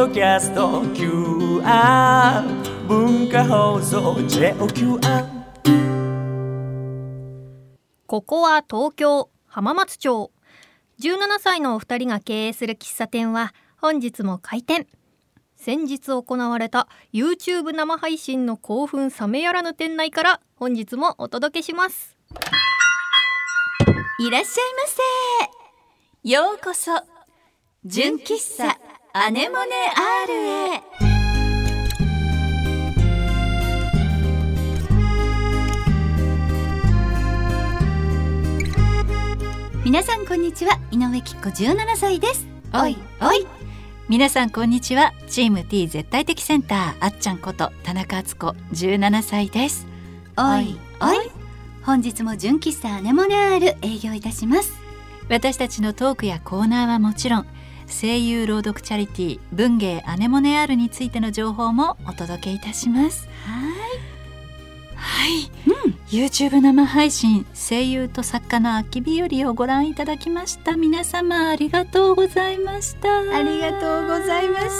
ドキャスト QR 文化放送 JOQR。 ここは東京浜松町。17歳のお二人が経営する喫茶店は本日も開店。先日行われた YouTube 生配信の興奮冷めやらぬ店内から本日もお届けします。 いらっしゃいませ。ようこそ純喫茶アネモネ R へ。皆さんこんにちは、井上きっ子17歳です。おいおい。 皆さんこんにちは、チーム T 絶対的センターあっちゃんこと田中敦子17歳です。 おいおい。本日も純喫茶アネモネ R 営業いたします。 私たちのトークやコーナーはもちろん、声優朗読チャリティー文芸アネモネ R についての情報もお届けいたします。はい、YouTube 生配信声優と作家の秋日和をご覧いただきました。皆様ありがとうございました。 ありがとうございました。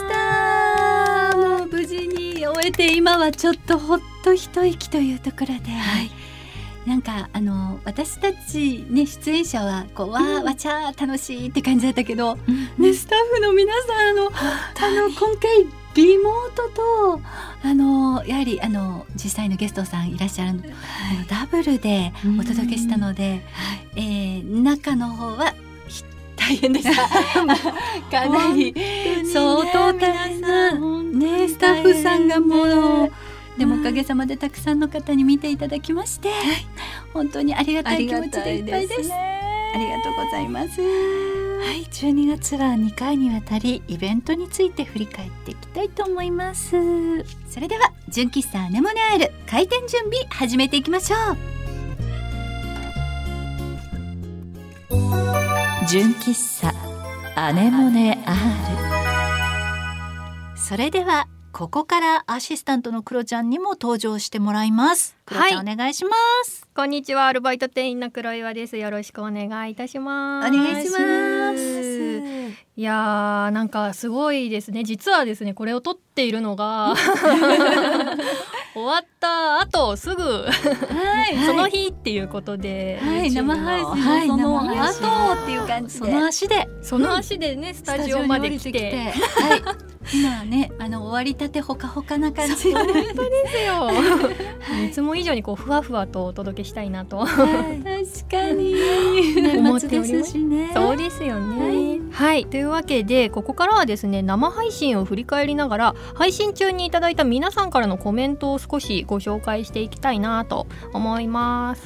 もう無事に終えて今はちょっとほっと一息というところで、なんか私たちね、出演者はこうわちゃ楽しいって感じだったけど、ね、スタッフの皆さん今回リモートとやはり実際のゲストさんいらっしゃる、ダブルでお届けしたので、中の方は大変でしたかなり相当皆さんね、スタッフさんがもうでもおかげさまでたくさんの方に見ていただきまして、本当にありがたい気持ちでいっぱいです。ありがとうございます。 はい、12月は2回にわたりイベントについて振り返っていきたいと思います。 それでは純喫茶アネモネ R 開店準備始めていきましょう。 純喫茶アネモネ R。 それではここからアシスタントのクロちゃんにも登場してもらいます。クロちゃん、お願いします。 こんにちは、アルバイト店員の黒岩です。よろしくお願いいたします。 お願いします。 いやー、なんかすごいですね。実はですね、これを撮っているのが終わった後すぐその日っていうことで、 生配信のその後っていう感じで、 その足でね、スタジオまで来て今ね、終わりたてほかほかな感じ。 本当ですよいつも以上にこうふわふわとお届けしたいなと、 確かに思っております。 しね。 そうですよね。はい、というわけでここからはですね、生配信を振り返りながら配信中にいただいた皆さんからのコメントを少しご紹介していきたいなと思います。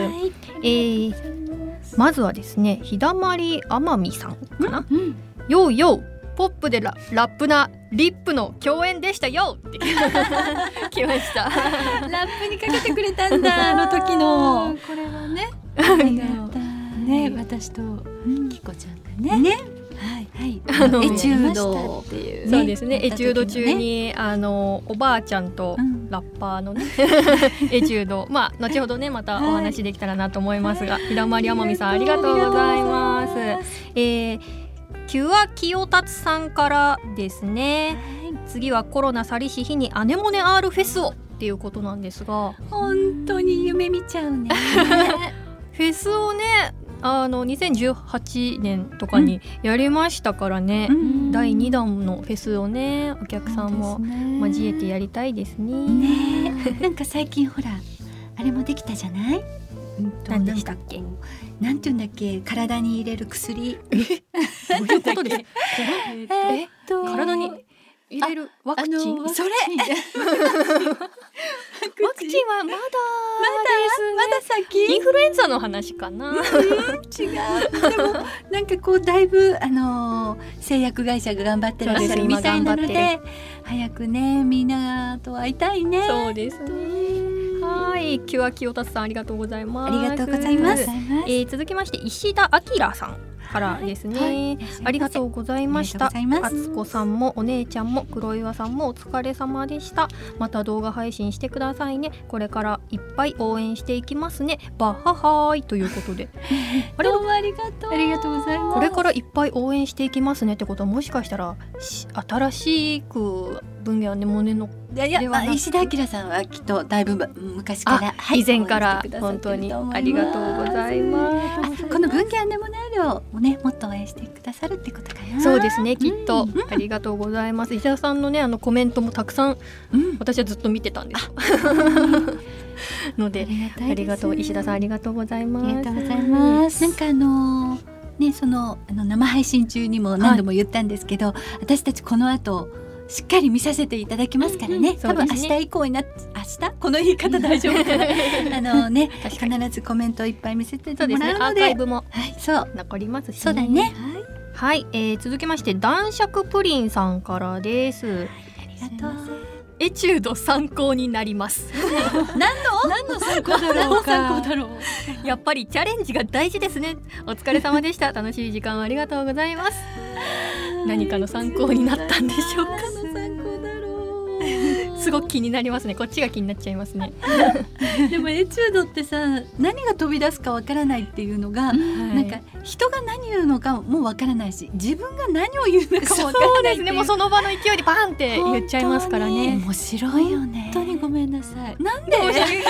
まずはですね、ひだまりあまみさんかな。ようよう、ポップでラップなリップの共演でしたよって来ました。 ラップにかけてくれたんだ、あの時の。これはね、ね、私ときこちゃんがね、エチュードっていう、 そうですね、エチュード中におばあちゃんとラッパーのねエチュード、後ほどねまたお話できたらなと思いますが、ひだまりあまみさんありがとうございます。キュアキヨタツさんからですね、次はコロナ去りし日にアネモネ R フェスをっていうことなんですが、 本当に夢見ちゃうねフェスをね、2018年とかにやりましたからね、第2弾のフェスをね、お客さんも交えてやりたいですね。 なんか最近ほらあれもできたじゃない？ 何でしたっけ？ なんていうんだっけ、体に入れる薬。 どういうことですか？体に入れるワクチン？ それワクチンはまだ先？インフルエンザの話かな？違う。 でもなんかこうだいぶ製薬会社が頑張ってらっしゃるみたいなので、早くねみんなと会いたいね。 そうですね。はい、キュアキヨタツさんありがとうございます。 ありがとうございます。 続きまして石田明さん。 からですね、ありがとうございました。あつこさんもお姉ちゃんも黒岩さんもお疲れ様でした。また動画配信してくださいね。これからいっぱい応援していきますね。バッハハーイということでどうもありがとう。ありがとうございます。 これからいっぱい応援していきますねってことは、もしかしたら新しく文芸アネモネの石田明さんはきっとだいぶ昔から、 以前から本当にありがとうございます。 この文芸アネモネをねもっと応援してくださるってことかな。 そうですね、きっと、ありがとうございます。石田さんのねコメントもたくさん、私はずっと見てたんですのでありがとう、石田さんありがとうございます。 ありがとうございます。なんかね、その生配信中にも何度も言ったんですけど、私たちこの後しっかり見させていただきますからね、多分明日以降に明日この言い方大丈夫かなね、必ずコメントをいっぱい見せてもらうので、 アーカイブも、 そう残りますしね。 そうだね。 はい、続きまして男爵プリンさんからです。 ありがとう。 エチュード参考になります何の参考だろうかやっぱりチャレンジが大事ですね。お疲れ様でした。楽しい時間をありがとうございます。何かの参考になったんでしょうか。すごく気になりますね。こっちが気になっちゃいますねでもエチュードってさ、何が飛び出すかわからないっていうのが、なんか人が何言うのかもわからないし、自分が何を言うのかもわからないっていう。そうですね、 もうその場の勢いでバーンって言っちゃいますからね。 面白いよね。本当にごめんなさい。なんで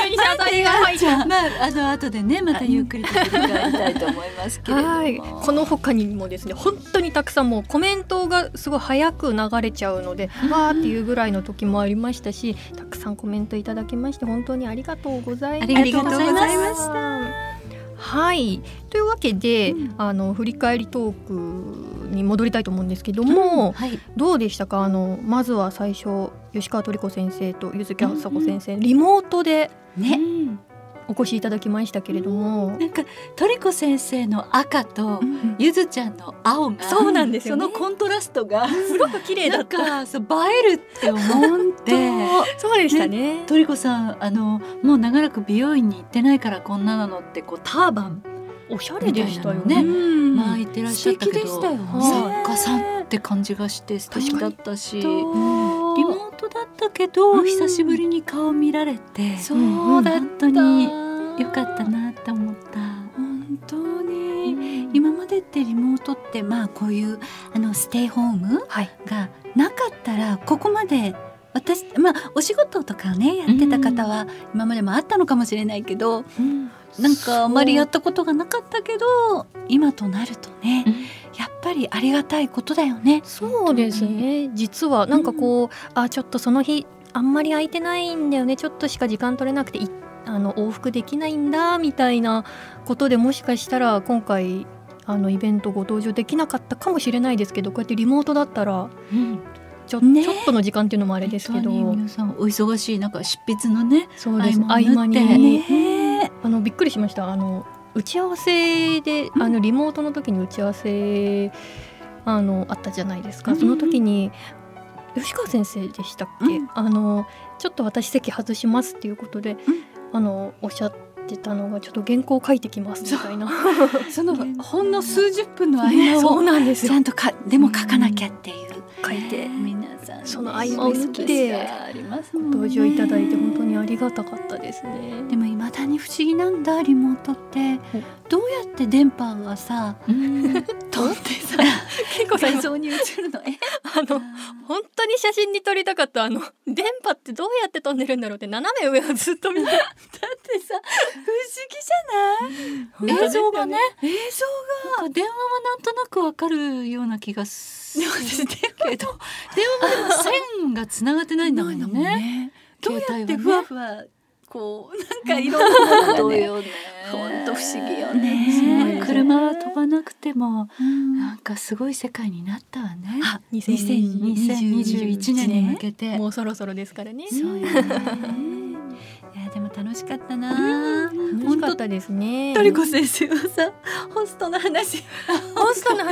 後でねまたゆっくりと振り返りたいと思いますけれども、 この他にもですね、本当にたくさんもうコメントがすごい早く流れちゃうので、わーっていうぐらいの時もありましたし、たくさんコメントいただきまして本当にありがとうございました。 ありがとうございました。 はい、というわけで、振り返りトークに戻りたいと思うんですけども、どうでしたか。まずは最初吉川トリコ先生と柚木あさこ先生、リモートでね、お越しいただきましたけれども、 なんかトリコ先生の赤とゆずちゃんの青が、 そうなんですよね、 そのコントラストがすごく綺麗だった。 なんかそう映えるって思ってそうでしたね。 トリコさんもう長らく美容院に行ってないからこんななのってこうターバンおしゃれでしたよね。 巻いてらっしゃったけど、作家さんって感じがして素敵だったし、リモートだったけど久しぶりに顔見られて、そうだった、本当に良かったなって思った。本当に、今までってリモートってこういうステイホームがなかったらここまで私お仕事とかねやってた方は今までもあったのかもしれないけど、なんかあまりやったことがなかったけど今となるとね、やっぱりありがたいことだよね。 そうですね。実はなんかこう、ちょっとその日あんまり空いてないんだよね、ちょっとしか時間取れなくて往復できないんだみたいなことで、もしかしたら今回イベントご登場できなかったかもしれないですけど、こうやってリモートだったら、ちょっとの時間っていうのもあれですけど、 皆さんお忙しい中執筆のね、 そうです、合間にびっくりしました。打ち合わせでリモートの時に打ち合わせあったじゃないですか。その時に吉川先生でしたっけ、ちょっと私席外しますっていうことで、おっしゃってたのが、ちょっと原稿を書いてきますみたいなそのほんの数十分の合間を、 そうなんですよ、 ちゃんとでも書かなきゃっていう、 書いて、 皆さんその合間を抜きで登場いただいて本当にありがたかったですね。 でも未だに不思議なんだ、リモートってどうやって電波がさ飛んでさ結構画像に映るの本当に写真に撮りたかった電波ってどうやって飛んでるんだろうって斜め上をずっと見てだってさ不思議じゃない、映像がね、映像が電話はなんとなくわかるような気がするけど電話は線がつながってないんだもんね。どうやってふわふわこうなんかいろんなものがね、本当不思議よね。車は飛ばなくてもなんかすごい世界になったわね。2021年に向けてもうそろそろですからね。 そうよね。いやでも楽しかったな。 楽しかったですね。 トリコ先生はさ、ホストの話し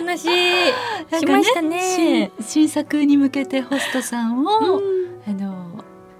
ましたね。新作に向けてホストさんを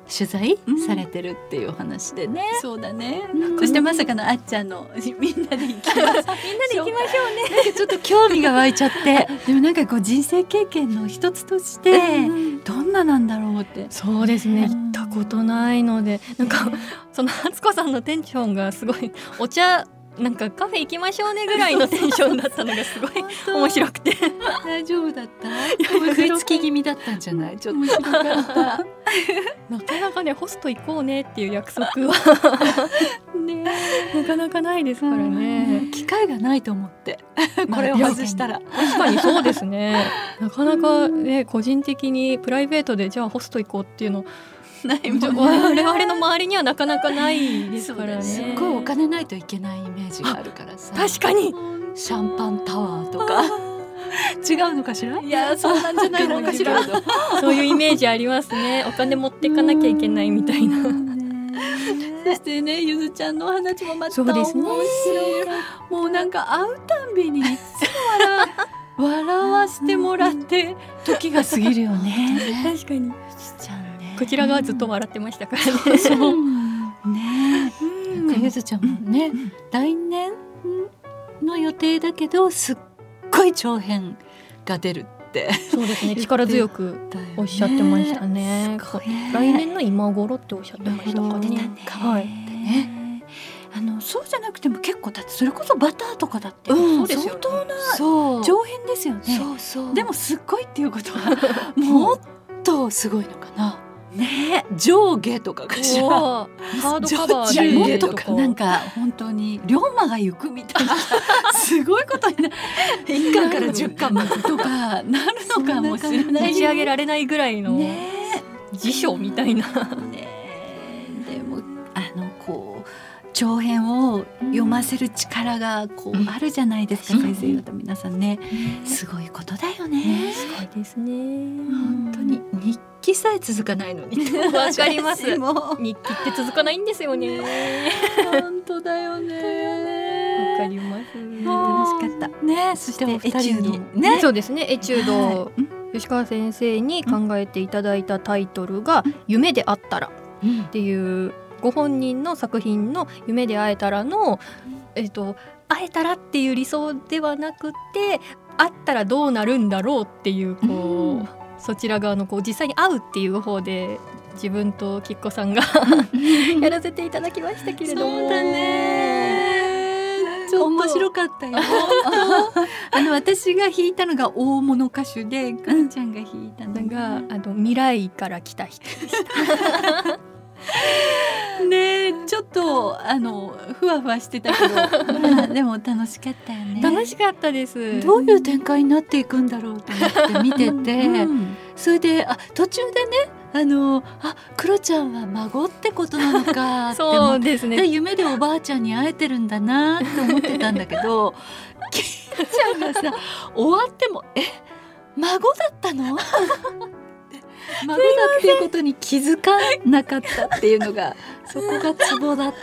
取材されてるっていうお話でね、 そうだね、そしてまさかのあっちゃんのみんなで行きますみんなで行きましょうね。なんかちょっと興味が湧いちゃってでもなんかこう人生経験の一つとしてどんななんだろうって。 そうですね、行ったことないので、なんかその敦子さんのテンションがすごいお茶なんかカフェ行きましょうねぐらいのテンションだったのがすごい面白くて大丈夫だった？ 食いつき気味だったんじゃない？ちょっと面白かった。 なかなかねホスト行こうねっていう約束はねなかなかないですからね、 機会がないと思ってこれを外したら、 確かにそうですねなかなかね個人的にプライベートでじゃあホスト行こうっていうのないもんね、我々の周りにはなかなかないですからね。 すっごいお金ないといけないイメージがあるからさ。 確かにシャンパンタワーとか違うのかしら？ いやそうなんじゃないのかしらそういうイメージありますね。お金持っていかなきゃいけないみたいなそしてねゆずちゃんのお話もまた面白い、もうなんか会うたんびにいつも笑わせてもらって時が過ぎるよね確かにちゃんね、 こちらがずっごい笑ってましたからね。 そうね、 ゆずちゃんもね、来年の予定だけどすっごい長編が出るってそうですね、力強くおっしゃってましたね。来年の今頃っておっしゃってましたかね。 はい。そうじゃなくても結構だってそれこそバターとかだってそうですよね、 相当な長編ですよね。 そうそう。 でもすっごいっていうことはもっとすごいのかな。 ね、 上下とかかしら。 ハードカバーでもっとなんか本当に龍馬が行くみたいなすごいことにな 1巻から10巻までとかなるのかもしれない。 持ち上げられないぐらいの辞書みたいな。 ね、でもこう長編を読ませる力がこうあるじゃないですか、先生方皆さんね、すごいことだよね。 すごいですね。 本当に日記さえ続かないのに。 わかります。 日記って続かないんですよね。 本当だよね。 わかります。 楽しかったね。そしてお二人にね、そうですね、エチュード、吉川先生に考えていただいたタイトルが夢であったらっていうご本人の作品の夢で会えたらの、会えたらっていう理想ではなくて会ったらどうなるんだろうっていうこう、そちら側のこう実際に会うっていう方で自分ときっこさんがやらせていただきましたけれども、 そうだね、ちょっと面白かったよ私が弾いたのが大物歌手でくるちゃんが弾いたのが未来から来た人でしたね、ちょっとふわふわしてたけどでも楽しかったよね。 楽しかったです。 どういう展開になっていくんだろうと思って見ててそれで途中でねクロちゃんは孫ってことなのかって思ってそうですね、 夢でおばあちゃんに会えてるんだなって思ってたんだけどキちゃんがさ終わっても孫だったの孫だっていうことに気づかなかったっていうのがそこがツボだった。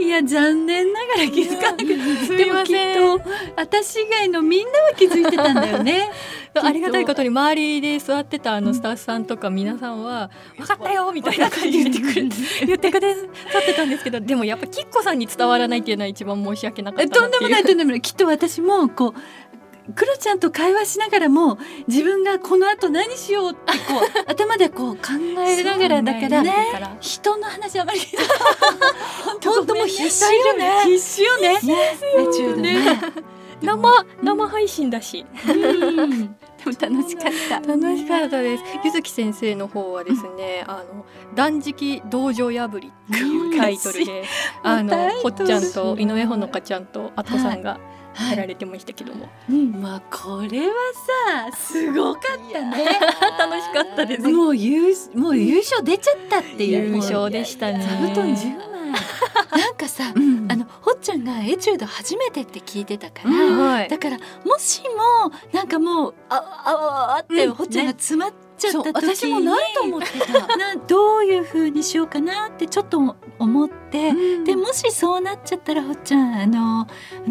いや残念ながら気づかなくてでもきっと私以外のみんなは気づいてたんだよねありがたいことに周りで座ってたスタッフさんとか皆さんは分かったよみたいな感じで言ってくださってたんですけど、でもやっぱきっこさんに伝わらないっていうのは一番申し訳なかったなっていう。 とんでもないとんでもない。きっと私もこうクロちゃんと会話しながらも自分がこの後何しようってこう頭でこう考えながらだから人の話あまり本当もう必死よね。必死よね。 生配信だしでも楽しかった。 楽しかったです。ゆずき先生の方はですね、断食道場破りっていうタイトルでほっちゃんと井上ほのかちゃんとあっこさんがやられてましたけども、 まあこれはさすごかったね楽しかったです。 もう優勝出ちゃったっていう優勝でしたね。 座布団10枚なんかさ、ほっちゃんがエチュード初めてって聞いてたから、だからもしもなんかもうってほっちゃんが詰まっちゃった時に、 私もないと思ってたどういう風にしようかなってちょっと思って、でもしそうなっちゃったらほっちゃんなんか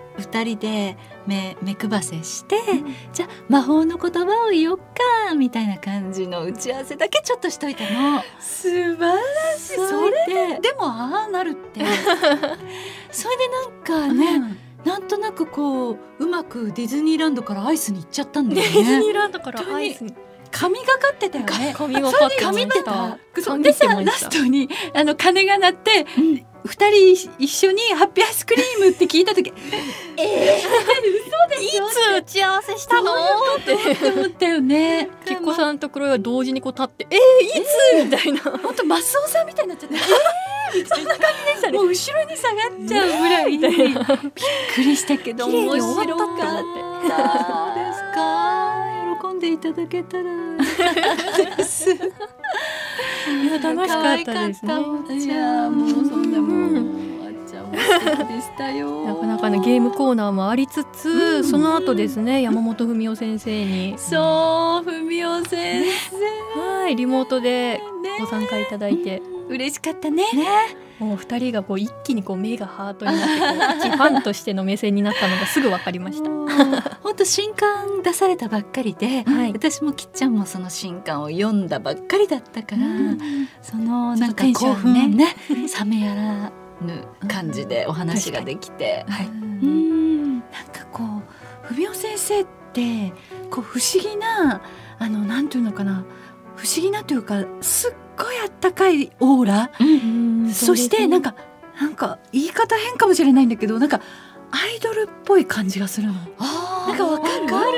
2人で目配せして、じゃあ魔法の言葉を言おっかみたいな感じの打ち合わせだけちょっとしといたの。 素晴らしい。 それでもああなるってそれでなんかね、なんとなくこううまくディズニーランドからアイスに行っちゃったんだよね。 ディズニーランドからアイスに神がかってたよね。 神がかってました。 でさ、ラストに鐘が鳴って、2人一緒にハッピーアイスクリームって聞いた時嘘でしょ、 いつ打ち合わせしたのって思ったよね。 きっこさんとクロエは同時にこう立っていつみたいな、 本当マスオさんみたいになっちゃってそんな感じでしたね。もう後ろに下がっちゃうぐらい、びっくりしたけど面白かった。そうですか。喜んでいただけたらですいや楽しかったですね。 いやもうそんなもうあっちゃんも素敵でしたよ。 なかなかねゲームコーナーもありつつ、その後ですね、山本文夫先生に文夫先生、リモートでご参加いただいて、 嬉しかったね。 もう2人がこう一気にこう目がハートになって一ファンとしての目線になったのがすぐ分かりました。 本当新刊出されたばっかりで、私もきっちゃんもその新刊を読んだばっかりだったから、そのなんか興奮ね冷めやらぬ感じでお話ができて、なんかこう文夫先生ってこう不思議ななんていうのかな、不思議なというかすっごいあったかいオーラ、そしてなんか言い方変かもしれないんだけど、なんかアイドルっぽい感じがするの。なんかわか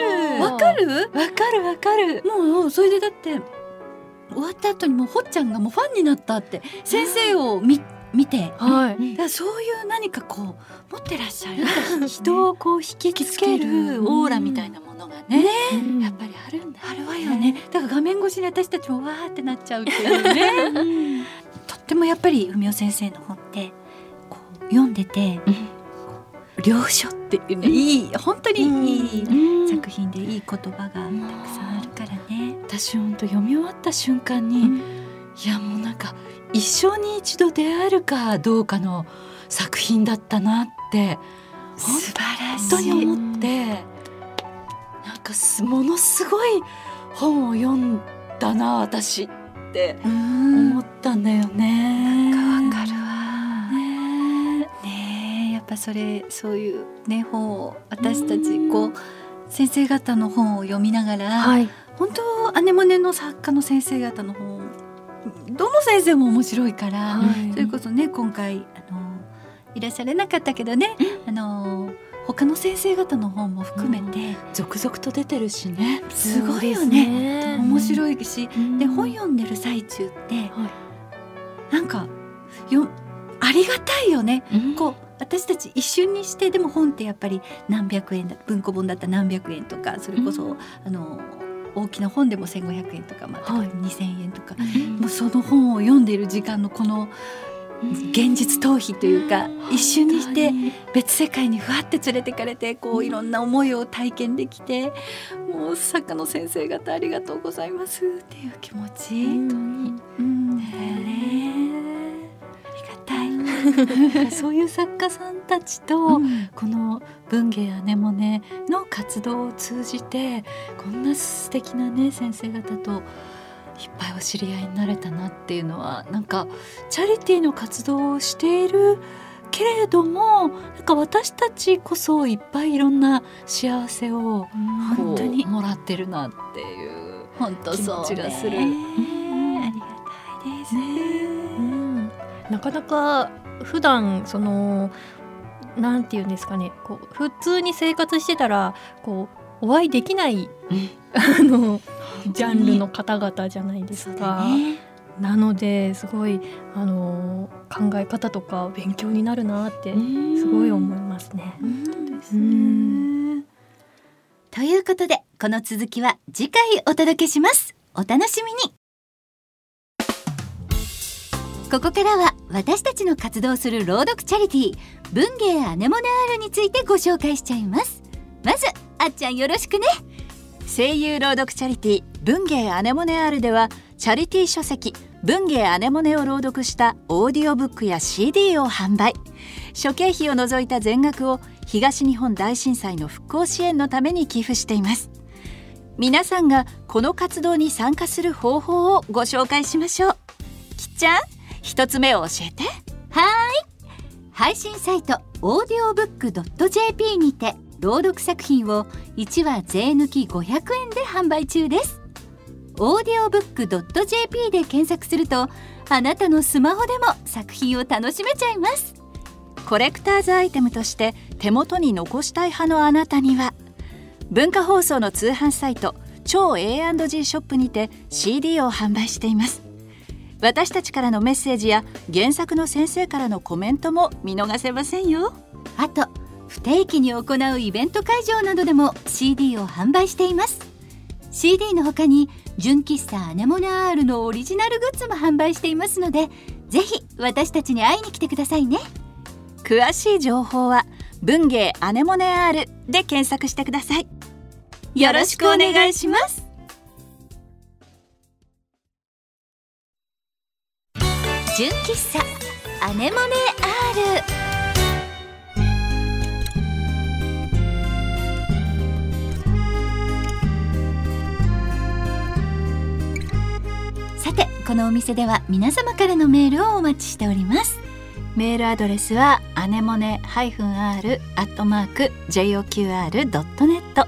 る。もうそれでだって終わった後にもうほっちゃんがもうファンになったって先生を見て、だからそういう何かこう持ってらっしゃる人をこう引きつけるオーラみたいなものがね、やっぱりあるんだ。あるわよね。だから画面越しに私たちもわーってなっちゃうっていうね。とってもやっぱり文夫先生の本ってこう読んでて、良書っていうね、いい本当にいい作品でいい言葉がたくさんあるからね。私本当読み終わった瞬間に、いやもうなんか一生に一度出会えるかどうかの作品だったなって素晴らしい本当に思って、なんかものすごい本を読んだな私って思ったんだよね。なんかわかるわね。やっぱそういうね本を私たちこう先生方の本を読みながら、本当アネモネの作家の先生方の本どの先生も面白いから、それこそね今回いらっしゃれなかったけどね、他の先生方の本も含めて続々と出てるしね、すごいよね。面白いし、で本読んでる最中って、なんかありがたいよね。こう私たち一瞬にして、でも本ってやっぱり何百円だ、文庫本だったら何百円とか、それこそ大きな本でも1500円とか、2000円とか、もうその本を読んでいる時間のこの現実逃避というか、一瞬にして別世界にふわって連れてかれて、こういろんな思いを体験できて、もう作家の先生方ありがとうございますっていう気持ち、そういう作家さんたちと、この文芸アネモネの活動を通じてこんな素敵なね先生方といっぱいお知り合いになれたなっていうのは、なんかチャリティーの活動をしているけれども、なんか私たちこそいっぱいいろんな幸せを本当にもらってるなっていう気持ちがする。ありがたいですね。 なかなか普段なんていうんですかね、こう普通に生活してたらこうお会いできないジャンルの方々じゃないですか。なのですごい考え方とか勉強になるなってすごい思いますね。 ということでこの続きは次回お届けします。お楽しみに。ここからは私たちの活動する朗読チャリティー文芸アネモネアールについてご紹介しちゃいます。まずあっちゃんよろしくね。 声優朗読チャリティー文芸アネモネアールでは、チャリティー書籍文芸アネモネを朗読したオーディオブックや CD を販売。諸経費を除いた全額を東日本大震災の復興支援のために寄付しています。皆さんがこの活動に参加する方法をご紹介しましょう。きっちゃん、一つ目を教えて。 配信サイト audiobook.jp にて朗読作品を1話税抜き500円で販売中です。 audiobook.jp で検索するとあなたのスマホでも作品を楽しめちゃいます。 コレクターズアイテムとして手元に残したい派のあなたには、文化放送の通販サイト超 A&G ショップにて CD を販売しています。私たちからのメッセージや原作の先生からのコメントも見逃せませんよ。 あと不定期に行うイベント会場などでも CD を販売しています。 CD の他に純喫茶アネモネ R のオリジナルグッズも販売していますので、ぜひ私たちに会いに来てくださいね。 詳しい情報は文芸アネモネ R で検索してください。よろしくお願いします。 純喫茶アネモネ R。 さて、このお店では皆様からのメールをお待ちしております。 メールアドレスはアネモネ-r@joqr.net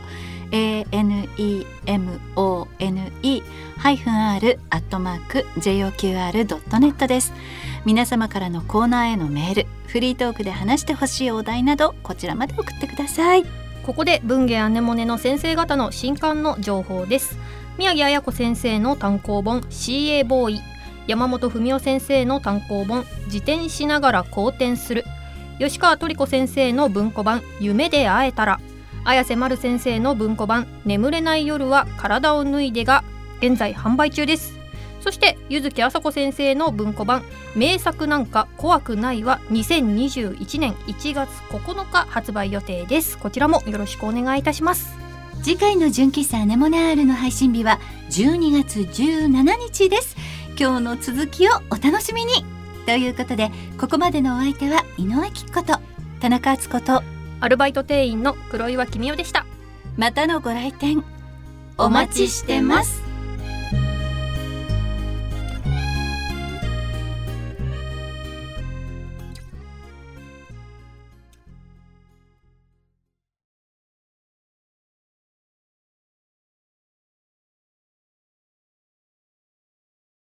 anemone-r@joqr.net です。皆様からのコーナーへのメール、フリートークで話してほしいお題などこちらまで送ってください。 ここで文芸アネモネの先生方の新刊の情報です。宮城彩子先生の単行本 CA ボーイ、山本文夫先生の単行本自転しながら好転する、吉川トリコ先生の文庫版夢で会えたら、綾瀬丸先生の文庫版眠れない夜は体を脱いでが現在販売中です。そして柚木あさこ先生の文庫版名作なんか怖くないは2021年1月9日発売予定です。こちらもよろしくお願いいたします。 次回の純喫茶アネモネ R の配信日は12月17日です。今日の続きをお楽しみに。ということで、ここまでのお相手は井上貴子と田中敦子とアルバイト店員の黒岩君代でした。 またのご来店お待ちしてます。